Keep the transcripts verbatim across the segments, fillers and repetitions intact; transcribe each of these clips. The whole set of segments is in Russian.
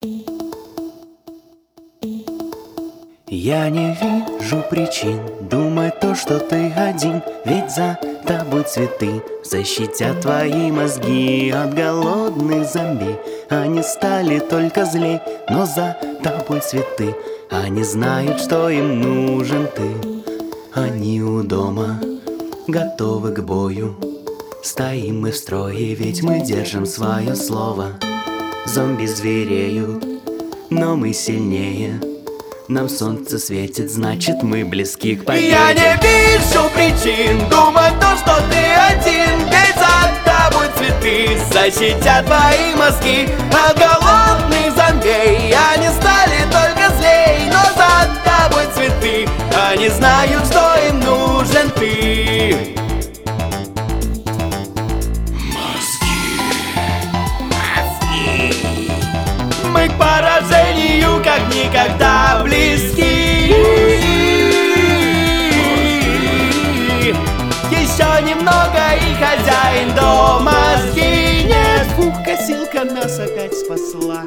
Я не вижу причин думать то, что ты один, ведь за тобой цветы защитят твои мозги от голодных зомби. Они стали только злей, но за тобой цветы. Они знают, что им нужен ты. Они у дома, готовы к бою. Стоим мы в строе, ведь мы держим свое слово. Зомби звереют, но мы сильнее. Нам солнце светит, значит мы близки к победе. Я не вижу причин думать то, что ты один, ведь за тобой цветы защитят твои мозги от голодных зомбей. Они стали только злей, но за тобой цветы. Они знают, что им нужен ты. Мы к поражению как никогда близки. Еще немного и хозяин дома сгинет. Фух, косилка нас опять спасла.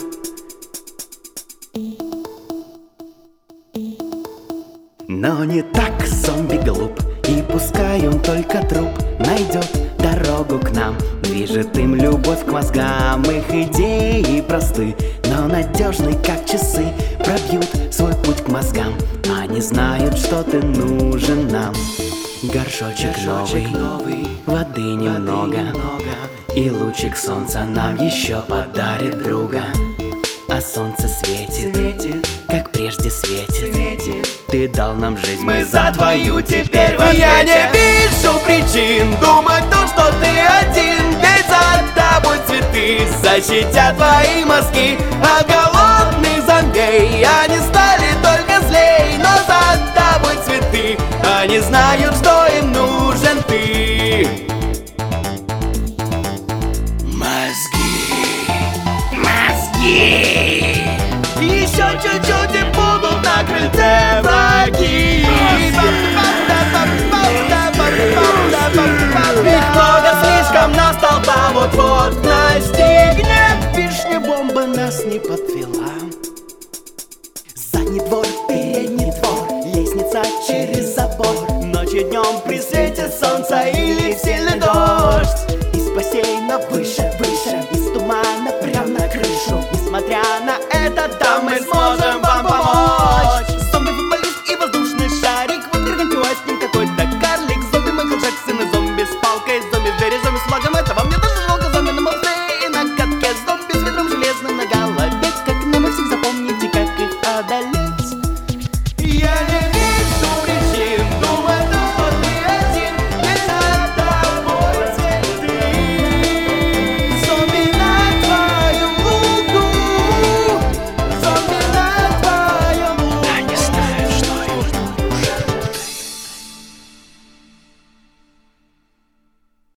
Но не так зомби глуп, и пускай он только труп найдет дорогу к нам. Движет им любовь к мозгам, их идеи просты, но надежны, как часы, пробьют свой путь к мозгам. Они знают, что ты нужен нам. Горшочек, Горшочек новый, новый, воды немного, немного, и лучик солнца нам еще подарит друга. А солнце светит, светит, как прежде светит, светит. Ты дал нам жизнь, мы за твою теперь в ответе. Я не вижу причин думать то, что ты один, ведь за тобой цветы защитят твои мозги от голодных зомбей. Они стали только злей, но за тобой цветы. Они знают, что им нужен ты. Мозги, мозги. Еще чуть-чуть и будут на крыльце враги. Их много слишком, нас толпа вот-вот настигнет. Вишня бомба нас не подвела. Задний двор, передний двор, лестница через забор. Ночью днем при свете солнца или сильный дождь. Из бассейна выше, выше, из тумана прям на крышу. Несмотря на это, там мы сможем